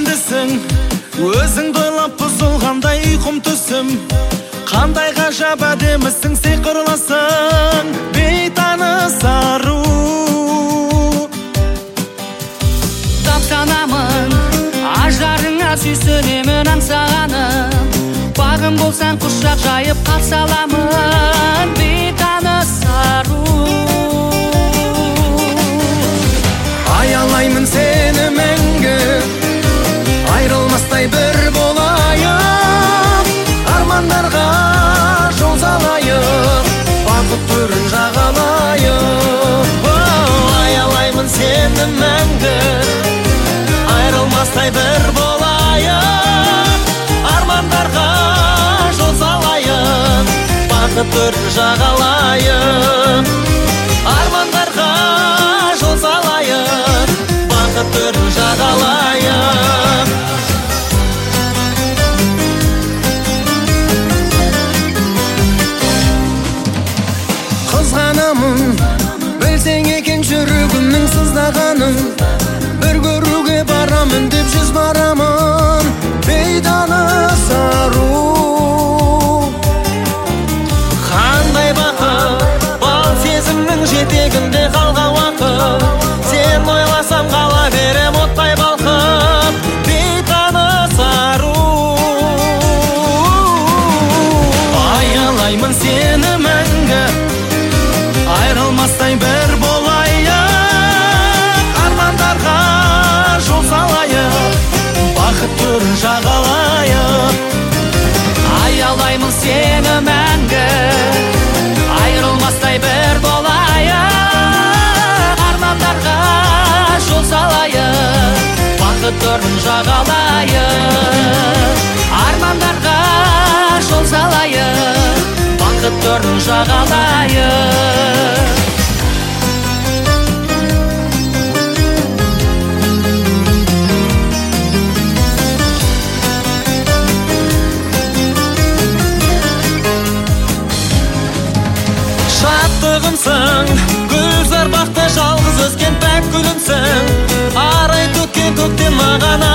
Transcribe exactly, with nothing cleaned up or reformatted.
сүйкімдісің, өзіңді ойлап бұзылғандай ұйқым түсім. Қандай ғажап әдемісің, сиқырлысың, бейтаныс ару. Таптанамын, ажарыңа сүйсінемін аңсағаным. Бағым болсаң құшақ жайып қарсы аламын, бейтаныс ару. Аялаймын сені мәңгі, айрылмастай бір болайық, армандарға жол салайық, бақыт төрін жағалайық. Аялаймын сені мәңгі, айрылмастай бір болайық, армандарға жол салайық, бақыт төрін жағалайық. Армандарға жол салайық, бақыт төрін жағалайық. Қызғанамын, білсең екен жүрегімнің сыздағанын, бір көруге барамын деп жүз барамын, бейтаныс ару. Қандай бақыт, бал сезімнің жетегінде қалған уақыт, сен ойласам қала берем оттай балқып, бейтаныс ару. Аялаймын сені мәңгі, айрылмастай бір болайық, армандарға жол салайық, бақыт төрін жағалайық. Аялаймын сені мәңгі, айрылмастай бір болайық, армандарға жол салайық, бақыт төрін жағалайық. Армандарға жол салайық, бақыт төрін жағалайық. Шаттығымсың, гүлзар бақта жалғыз өскен пәк гүлімсің, арай төккен көктем маған